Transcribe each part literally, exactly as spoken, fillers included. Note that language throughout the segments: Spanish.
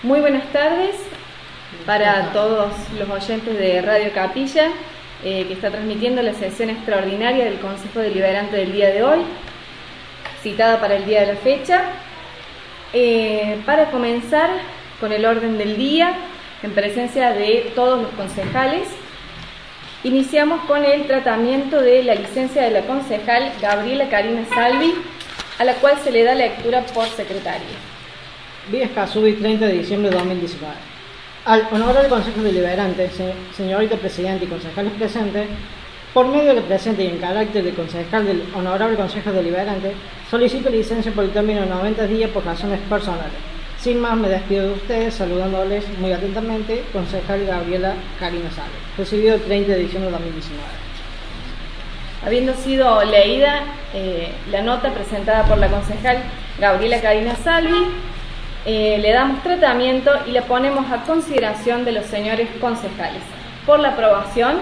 Muy buenas tardes para todos los oyentes de Radio Capilla, eh, que está transmitiendo la sesión extraordinaria del Consejo Deliberante del día de hoy, citada para el día de la fecha. Eh, para comenzar con el orden del día, en presencia de todos los concejales, iniciamos con el tratamiento de la licencia de la concejal Gabriela Karina Salvi, a la cual se le da lectura por secretaria. Vía Escazú, treinta de diciembre de dos mil diecinueve. Al honorable Consejo Deliberante, señorita Presidenta y concejales presentes, por medio de la presente y en carácter de concejal del honorable Consejo Deliberante, solicito licencia por el término de noventa días por razones personales. Sin más, me despido de ustedes, saludándoles muy atentamente, concejal Gabriela Karina Salvi, recibido el treinta de diciembre de dos mil diecinueve. Habiendo sido leída eh, la nota presentada por la concejal Gabriela Karina Salvi, eh, le damos tratamiento y la ponemos a consideración de los señores concejales. Por la aprobación,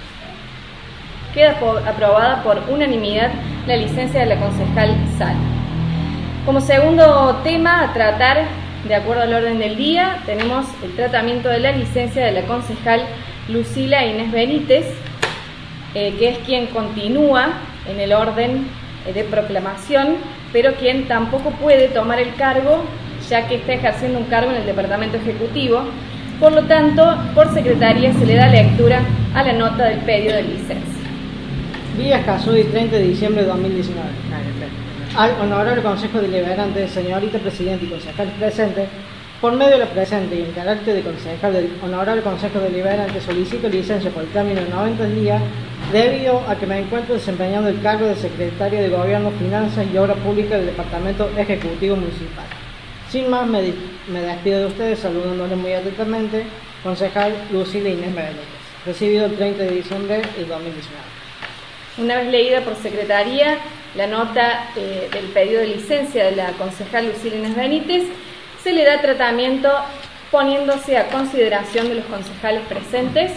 queda por, aprobada por unanimidad la licencia de la concejal Salvi. Como segundo tema a tratar, de acuerdo al orden del día, tenemos el tratamiento de la licencia de la concejal Lucila Inés Benítez, eh, que es quien continúa en el orden eh, de proclamación, pero quien tampoco puede tomar el cargo, ya que está ejerciendo un cargo en el Departamento Ejecutivo. Por lo tanto, por secretaría se le da lectura a la nota del pedido de licencia. Vía Escazú, treinta de diciembre de dos mil diecinueve. Al honorable Consejo Deliberante, señorita Presidenta y concejales presentes, por medio de la presente y en carácter de concejal del honorable Consejo Deliberante, solicito licencia por el término de noventa días debido a que me encuentro desempeñando el cargo de secretario de Gobierno, Finanzas y Obra Pública del Departamento Ejecutivo Municipal. Sin más, me, me despido de ustedes, saludándoles muy atentamente, concejal Lucila Inés Benítez, recibido el treinta de diciembre de dos mil diecinueve. Una vez leída por secretaría la nota eh, del pedido de licencia de la concejal Lucila Inés Benítez, se le da tratamiento poniéndose a consideración de los concejales presentes.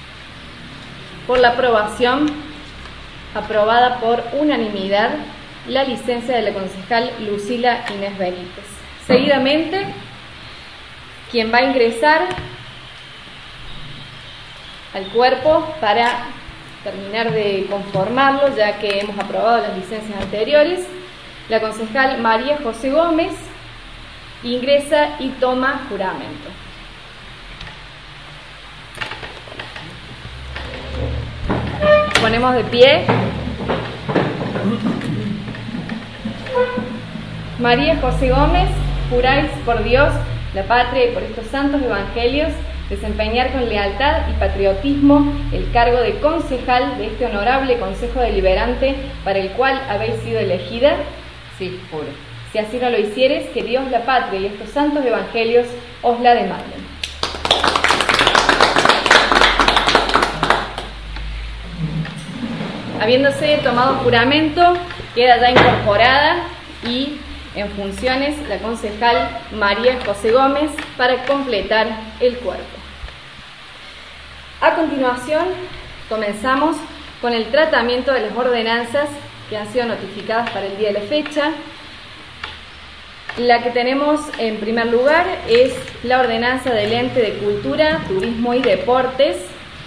Por la aprobación, aprobada por unanimidad la licencia de la concejal Lucila Inés Benítez. Seguidamente, quien va a ingresar al cuerpo para terminar de conformarlo, ya que hemos aprobado las licencias anteriores, la concejal María José Gómez ingresa y toma juramento. Ponemos de pie. María José Gómez, juráis por Dios, la patria y por estos santos evangelios desempeñar con lealtad y patriotismo el cargo de concejal de este honorable Consejo Deliberante para el cual habéis sido elegida. Sí, juro. Si así no lo hicieres, que Dios, la patria y estos santos evangelios os la demanden. Habiéndose tomado juramento, queda ya incorporada y en funciones la concejal María José Gómez para completar el cuerpo. A continuación, comenzamos con el tratamiento de las ordenanzas que han sido notificadas para el día de la fecha. La que tenemos en primer lugar es la ordenanza del Ente de Cultura, Turismo y Deportes,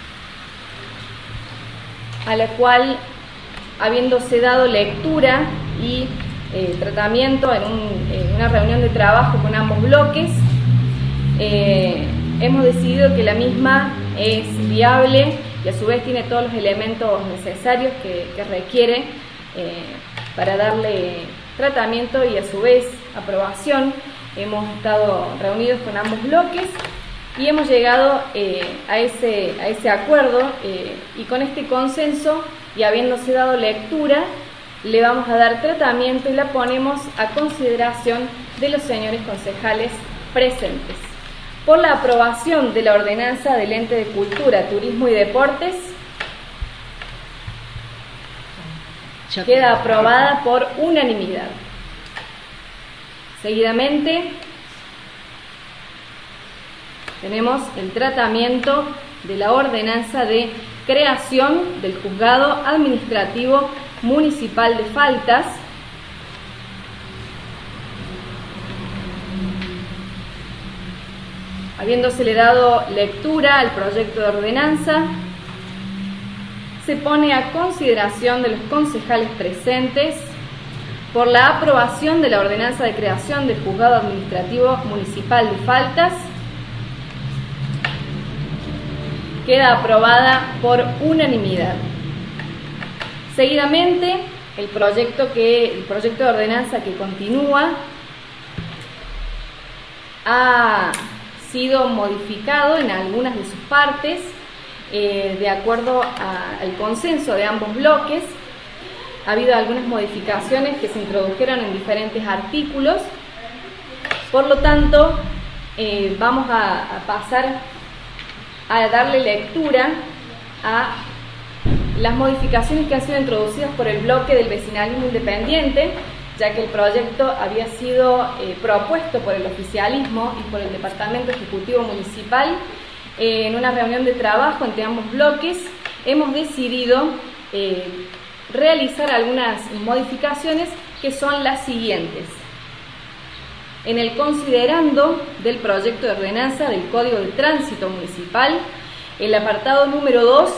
a la cual, habiéndose dado lectura y eh, tratamiento en, un, en una reunión de trabajo con ambos bloques, eh, hemos decidido que la misma es viable y a su vez tiene todos los elementos necesarios que, que requiere eh, para darle tratamiento y a su vez aprobación. Hemos estado reunidos con ambos bloques y hemos llegado eh, a, ese, a ese acuerdo eh, y con este consenso y habiéndose dado lectura le vamos a dar tratamiento y la ponemos a consideración de los señores concejales presentes. Por la aprobación de la ordenanza del Ente de Cultura, Turismo y Deportes, queda aprobada por unanimidad. Seguidamente, tenemos el tratamiento de la ordenanza de creación del Juzgado Administrativo Municipal de Faltas, habiéndosele dado lectura al proyecto de ordenanza, se pone a consideración de los concejales presentes por la aprobación de la ordenanza de creación del Juzgado Administrativo Municipal de Faltas. Queda aprobada por unanimidad. Seguidamente, el proyecto, que, el proyecto de ordenanza que continúa ha sido modificado en algunas de sus partes eh, de acuerdo a, al consenso de ambos bloques. Ha habido algunas modificaciones que se introdujeron en diferentes artículos. Por lo tanto, eh, vamos a, a pasar a darle lectura a las modificaciones que han sido introducidas por el bloque del vecinalismo independiente, ya que el proyecto había sido eh, propuesto por el oficialismo y por el Departamento Ejecutivo Municipal. Eh, en una reunión de trabajo entre ambos bloques hemos decidido eh, realizar algunas modificaciones que son las siguientes. En el considerando del proyecto de ordenanza del Código de Tránsito Municipal, el apartado número dos,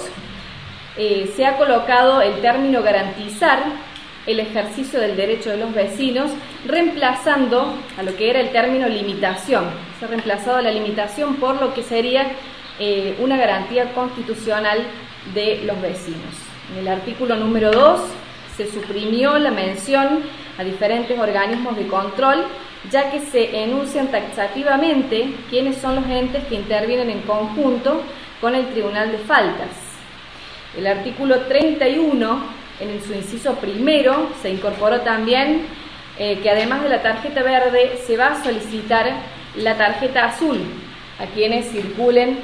eh, se ha colocado el término garantizar el ejercicio del derecho de los vecinos, reemplazando a lo que era el término limitación. Se ha reemplazado la limitación por lo que sería eh, una garantía constitucional de los vecinos. En el artículo número dos se suprimió la mención a diferentes organismos de control, ya que se enuncian taxativamente quiénes son los entes que intervienen en conjunto con el Tribunal de Faltas. El artículo treinta y uno, en su inciso primero, se incorporó también eh, que además de la tarjeta verde se va a solicitar la tarjeta azul a quienes circulen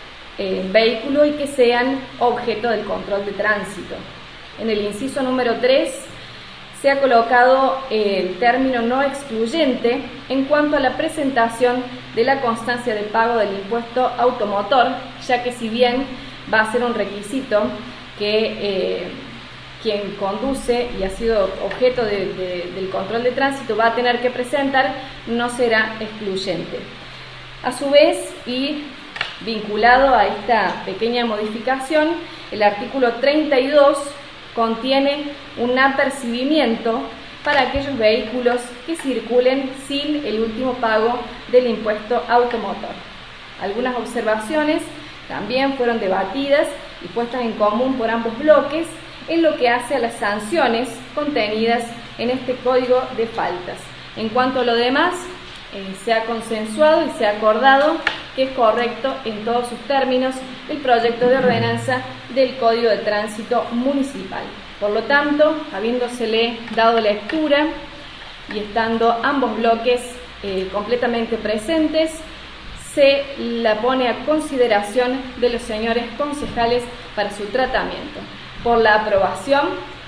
en vehículo y que sean objeto del control de tránsito. En el inciso número tres se ha colocado el término no excluyente en cuanto a la presentación de la constancia de pago del impuesto automotor, ya que si bien va a ser un requisito que eh, quien conduce y ha sido objeto de, de, del control de tránsito va a tener que presentar, no será excluyente. A su vez, y vinculado a esta pequeña modificación, el artículo treinta y dos contiene un apercibimiento para aquellos vehículos que circulen sin el último pago del impuesto automotor. Algunas observaciones también fueron debatidas y puestas en común por ambos bloques en lo que hace a las sanciones contenidas en este Código de Faltas. En cuanto a lo demás, eh, se ha consensuado y se ha acordado que es correcto en todos sus términos el proyecto de ordenanza del Código de Tránsito Municipal. Por lo tanto, habiéndosele dado lectura y estando ambos bloques eh, completamente presentes, se la pone a consideración de los señores concejales para su tratamiento. Por la aprobación,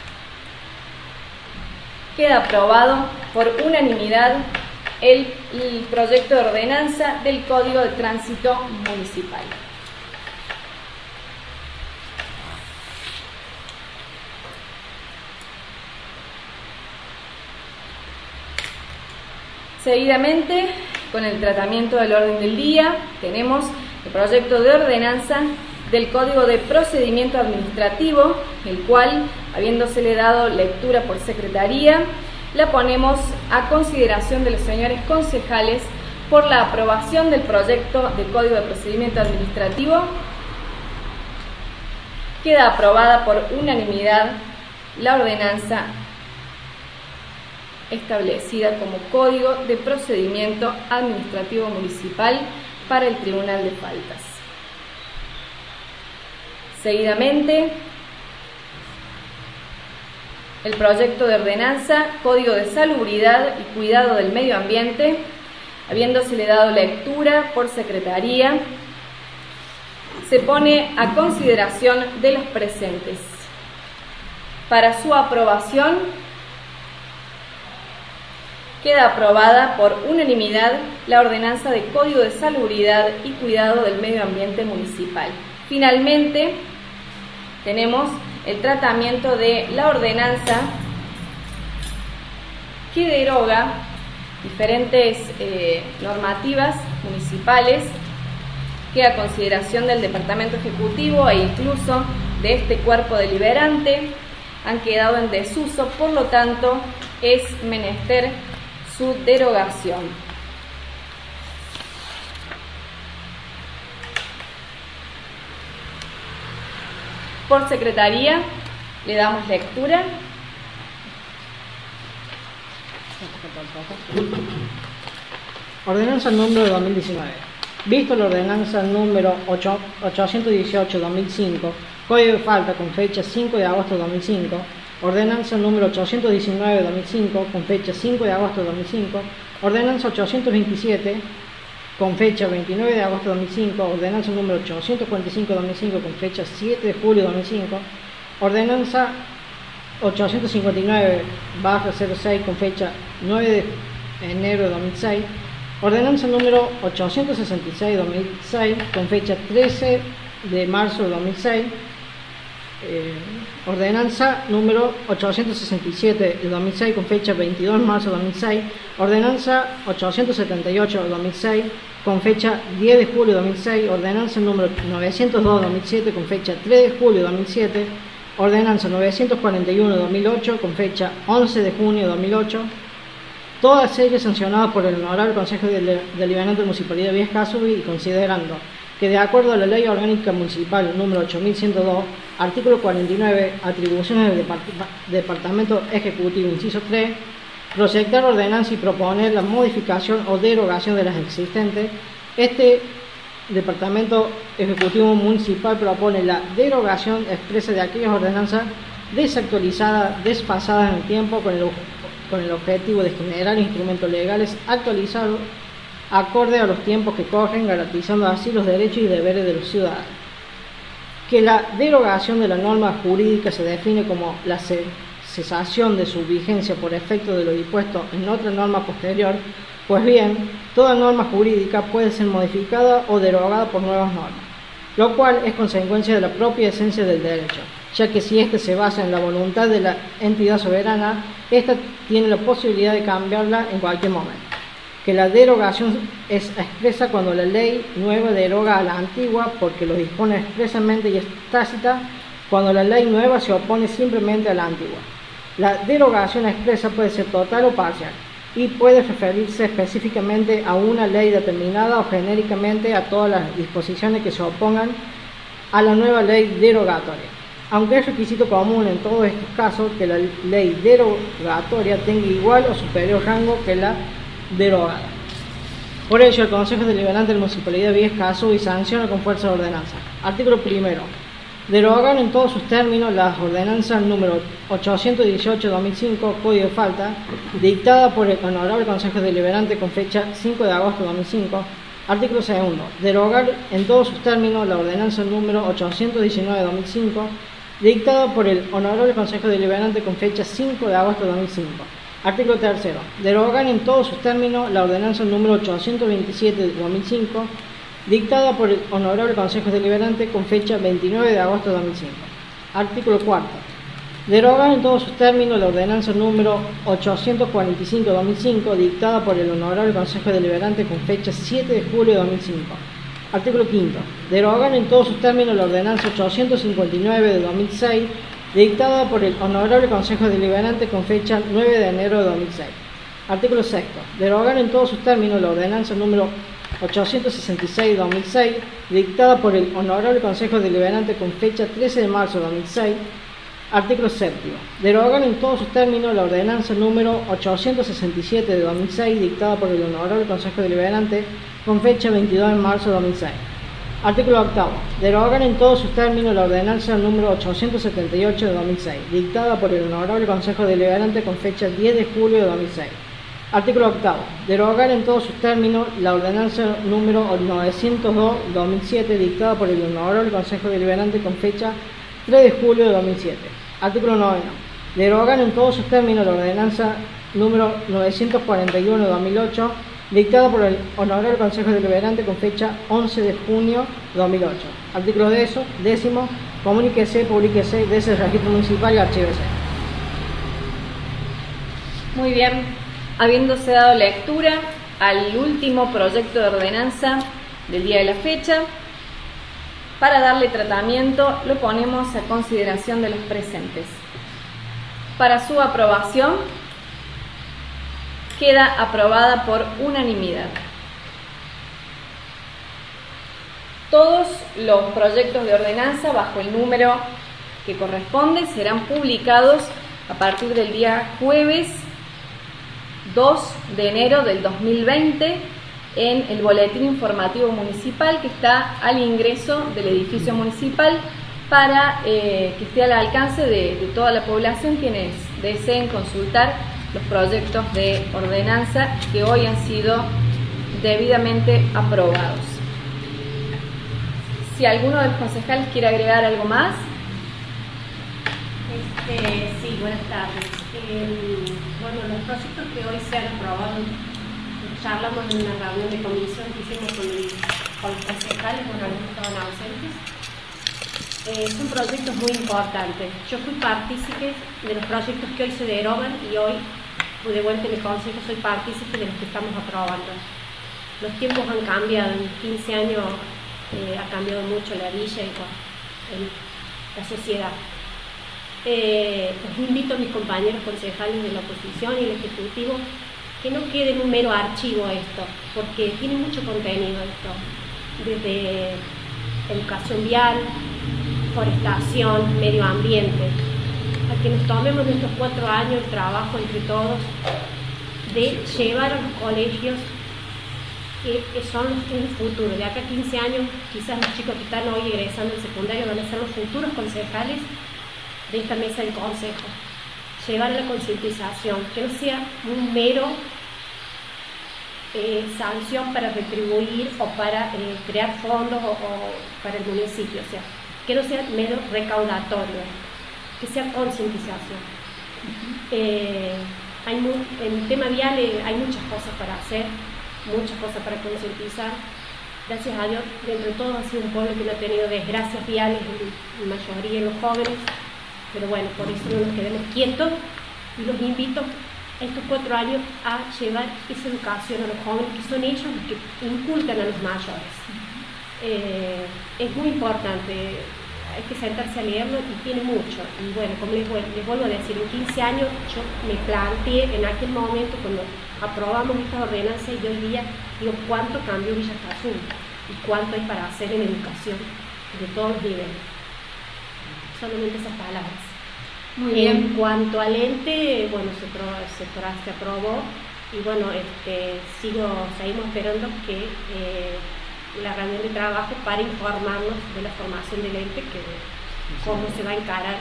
queda aprobado por unanimidad el, el proyecto de ordenanza del Código de Tránsito Municipal. Seguidamente, con el tratamiento del orden del día, tenemos el proyecto de ordenanza del Código de Procedimiento Administrativo, el cual, habiéndosele dado lectura por Secretaría, la ponemos a consideración de los señores concejales por la aprobación del proyecto de Código de Procedimiento Administrativo. Queda aprobada por unanimidad la ordenanza establecida como Código de Procedimiento Administrativo Municipal para el Tribunal de Faltas. Seguidamente, el proyecto de ordenanza Código de Salubridad y Cuidado del Medio Ambiente, habiéndosele dado lectura por Secretaría, se pone a consideración de los presentes. Para su aprobación, queda aprobada por unanimidad la ordenanza de Código de Salubridad y Cuidado del Medio Ambiente Municipal. Finalmente, tenemos el tratamiento de la ordenanza que deroga diferentes eh, normativas municipales queda a consideración del Departamento Ejecutivo e incluso de este cuerpo deliberante, han quedado en desuso, por lo tanto es menester su derogación. Por secretaría le damos lectura. Ordenanza número dos mil diecinueve. Visto la ordenanza número ochocientos dieciocho barra dos mil cinco, Código de Falta con fecha cinco de agosto de dos mil cinco, ordenanza número ochocientos diecinueve barra dos mil cinco con fecha cinco de agosto de dos mil cinco, ordenanza ochocientos veintisiete con fecha veintinueve de agosto de dos mil cinco, ordenanza número ochocientos cuarenta y cinco barra dos mil cinco con fecha siete de julio de dos mil cinco, ordenanza ochocientos cincuenta y nueve barra cero seis con fecha nueve de enero de dos mil seis, ordenanza número ochocientos sesenta y seis barra dos mil seis con fecha trece de marzo de dos mil seis, eh, ordenanza número ochocientos sesenta y siete de dos mil seis con fecha veintidós de marzo de dos mil seis, ordenanza ochocientos setenta y ocho de dos mil seis con fecha diez de julio de dos mil seis, ordenanza número novecientos dos de dos mil siete con fecha tres de julio de dos mil siete, ordenanza novecientos cuarenta y uno de dos mil ocho con fecha once de junio de dos mil ocho, todas ellas sancionadas por el Honorable Consejo Deliberante de Municipalidad de Villa Escazú, y considerando que de acuerdo a la Ley Orgánica Municipal número ocho mil ciento dos, artículo cuarenta y nueve, atribuciones del Depart Departamento Ejecutivo, inciso tres, proyectar ordenanza y proponer la modificación o derogación de las existentes, este Departamento Ejecutivo Municipal propone la derogación expresa de aquellas ordenanzas desactualizadas, desfasadas en el tiempo, con el, con el objetivo de generar instrumentos legales actualizados acorde a los tiempos que corren, garantizando así los derechos y deberes de los ciudadanos. Que la derogación de la norma jurídica se define como la cesación de su vigencia por efecto de lo dispuesto en otra norma posterior. Pues bien, toda norma jurídica puede ser modificada o derogada por nuevas normas, lo cual es consecuencia de la propia esencia del derecho, ya que si éste se basa en la voluntad de la entidad soberana, ésta tiene la posibilidad de cambiarla en cualquier momento. Que la derogación es expresa cuando la ley nueva deroga a la antigua porque lo dispone expresamente, y es tácita cuando la ley nueva se opone simplemente a la antigua. La derogación expresa puede ser total o parcial, y puede referirse específicamente a una ley determinada o genéricamente a todas las disposiciones que se opongan a la nueva ley derogatoria, aunque es requisito común en todos estos casos que la ley derogatoria tenga igual o superior rango que la derogada. Por ello, el Consejo Deliberante de la Municipalidad de Villa Escazú y sanciona con fuerza de ordenanza. Artículo primero. Derogar en todos sus términos las ordenanzas número ochocientos dieciocho de dos mil cinco, Código de Falta, dictada por el Honorable Consejo Deliberante con fecha cinco de agosto de dos mil cinco. Artículo segundo. Derogar en todos sus términos la ordenanza número ochocientos diecinueve de dos mil cinco, dictada por el Honorable Consejo Deliberante con fecha cinco de agosto de dos mil cinco. Artículo tercero. Derogar en todos sus términos la ordenanza número ochocientos veintisiete de dos mil cinco, dictada por el Honorable Consejo Deliberante con fecha veintinueve de agosto de dos mil cinco. Artículo cuarto. Derogar en todos sus términos la ordenanza número ochocientos cuarenta y cinco de dos mil cinco, dictada por el Honorable Consejo Deliberante con fecha siete de julio de dos mil cinco. Artículo quinto. Derogar en todos sus términos la ordenanza ochocientos cincuenta y nueve de dos mil seis, dictada por el Honorable Consejo Deliberante con fecha nueve de enero de dos mil seis. Artículo sexto. Derogar en todos sus términos la ordenanza número ochocientos sesenta y seis de dos mil seis, dictada por el Honorable Consejo Deliberante con fecha trece de marzo de dos mil seis. Artículo séptimo. Derogar en todos sus términos la ordenanza número ochocientos sesenta y siete de dos mil seis, dictada por el Honorable Consejo Deliberante con fecha veintidós de marzo de dos mil seis. Artículo octavo. Derogar en todos sus términos la ordenanza número ochocientos setenta y ocho de dos mil seis, dictada por el Honorable Consejo Deliberante con fecha diez de julio de dos mil seis. Artículo octavo. Derogar en todos sus términos la ordenanza número novecientos dos de dos mil siete, dictada por el Honorable Consejo Deliberante con fecha tres de julio de dos mil siete. Artículo noveno. Derogar en todos sus términos la ordenanza número novecientos cuarenta y uno de dos mil ocho, dictada por el Honorable Consejo Deliberante con fecha once de junio de dos mil ocho. Artículo de eso, décimo, comuníquese, publíquese desde el registro municipal y archívese. Muy bien, habiéndose dado lectura al último proyecto de ordenanza del día de la fecha, para darle tratamiento lo ponemos a consideración de los presentes. Para su aprobación queda aprobada por unanimidad. Todos los proyectos de ordenanza bajo el número que corresponde serán publicados a partir del día jueves dos de enero del dos mil veinte en el boletín informativo municipal que está al ingreso del edificio municipal para eh, que esté al alcance de, de toda la población quienes deseen consultar los proyectos de ordenanza que hoy han sido debidamente aprobados. Si alguno de los concejales quiere agregar algo más. Este, sí, buenas tardes. Eh, bueno, los proyectos que hoy se han aprobado, charlamos en una reunión de comisión que hicimos con, el, con los concejales, bueno, algunos estaban ausentes. Eh, son proyectos muy importantes. Yo fui partícipe de los proyectos que hoy se derogan y hoy, de vuelta en el consejo, soy partícipe de los que estamos aprobando. Los tiempos han cambiado, en quince años eh, ha cambiado mucho la villa y en la sociedad. Eh, os invito a mis compañeros concejales de la oposición y el Ejecutivo que no quede en un mero archivo esto, porque tiene mucho contenido esto, desde educación vial, forestación, medio ambiente, a que nos tomemos estos cuatro años de trabajo entre todos de llevar a los colegios que, que son el futuro. De acá a quince años, quizás los chicos que están hoy egresando del secundario van a ser los futuros concejales de esta mesa del consejo. Llevar a la concientización, que no sea un mero eh, sanción para retribuir o para eh, crear fondos o, o para el municipio, o sea, que no sea mero recaudatorio, que sea concientización. Uh-huh. eh, hay mu en el tema vial eh, hay muchas cosas para hacer, muchas cosas para concientizar. Gracias a Dios, dentro de todo ha sido un pueblo que no ha tenido desgracias viales, en mayoría en los jóvenes. Pero bueno, por eso no nos quedemos quietos y los invito estos cuatro años a llevar esa educación a los jóvenes, que son ellos los que inculcan a los mayores. Eh, es muy importante, hay que sentarse a leerlo y tiene mucho. Y bueno, como les, les vuelvo a decir, en quince años yo me planteé en aquel momento cuando aprobamos esta ordenanza y hoy día digo cuánto cambió Villa Azul y cuánto hay para hacer en educación de todos los niveles. Solamente esas palabras. Muy bien. En cuanto al ente, bueno, se, pro, se, se aprobó y bueno, este, sigo, seguimos esperando que eh, la reunión de trabajo para informarnos de la formación del ente, que cómo se va a encarar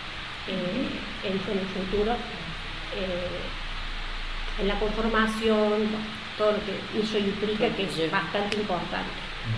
eh, en, en el futuro, eh, en la conformación, todo lo que eso implica, que es bastante importante.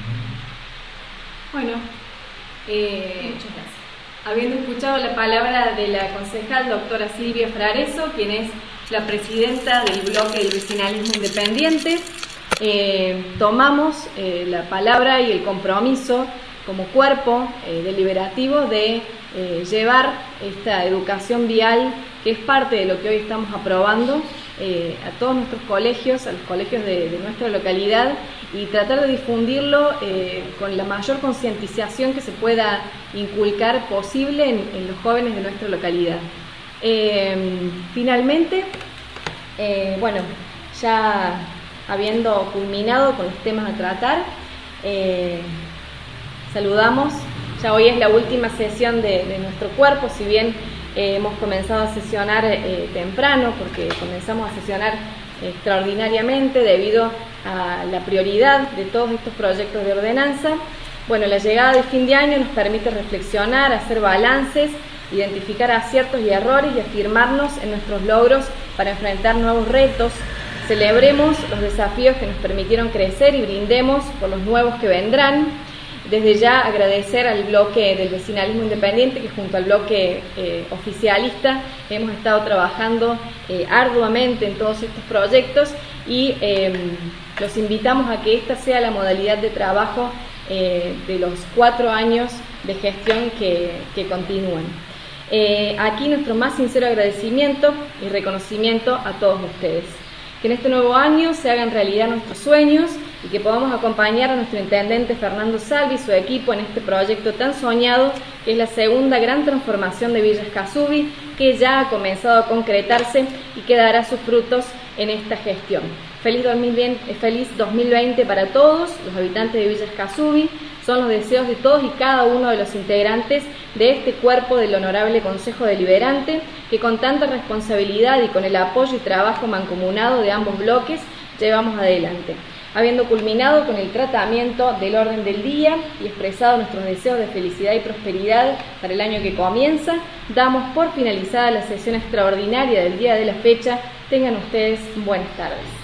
Bueno, eh, muchas gracias. Habiendo escuchado la palabra de la concejal doctora Silvia Frareso, quien es la presidenta del bloque del vecinalismo independiente, eh, tomamos eh, la palabra y el compromiso como cuerpo eh, deliberativo de eh, llevar esta educación vial, que es parte de lo que hoy estamos aprobando, eh, a todos nuestros colegios, a los colegios de, de nuestra localidad, y tratar de difundirlo eh, con la mayor concientización que se pueda inculcar posible en, en los jóvenes de nuestra localidad. Eh, finalmente, eh, bueno, ya habiendo culminado con los temas a tratar, eh, saludamos, ya hoy es la última sesión de, de nuestro cuerpo, si bien eh, hemos comenzado a sesionar eh, temprano, porque comenzamos a sesionar extraordinariamente debido a la prioridad de todos estos proyectos de ordenanza. Bueno, la llegada de fin de año nos permite reflexionar, hacer balances, identificar aciertos y errores y afirmarnos en nuestros logros para enfrentar nuevos retos. Celebremos los desafíos que nos permitieron crecer y brindemos por los nuevos que vendrán. Desde ya agradecer al bloque del vecinalismo independiente, que junto al bloque eh, oficialista hemos estado trabajando eh, arduamente en todos estos proyectos y eh, los invitamos a que esta sea la modalidad de trabajo eh, de los cuatro años de gestión que, que continúan. Eh, aquí nuestro más sincero agradecimiento y reconocimiento a todos ustedes. Que en este nuevo año se hagan realidad nuestros sueños y que podamos acompañar a nuestro intendente Fernando Salvi y su equipo en este proyecto tan soñado, que es la segunda gran transformación de Villa Escazubí, que ya ha comenzado a concretarse y que dará sus frutos en esta gestión. Feliz dos mil veinte, feliz dos mil veinte para todos los habitantes de Villa Escazubí. Son los deseos de todos y cada uno de los integrantes de este cuerpo del Honorable Consejo Deliberante, que con tanta responsabilidad y con el apoyo y trabajo mancomunado de ambos bloques llevamos adelante. Habiendo culminado con el tratamiento del orden del día y expresado nuestros deseos de felicidad y prosperidad para el año que comienza, damos por finalizada la sesión extraordinaria del día de la fecha. Tengan ustedes buenas tardes.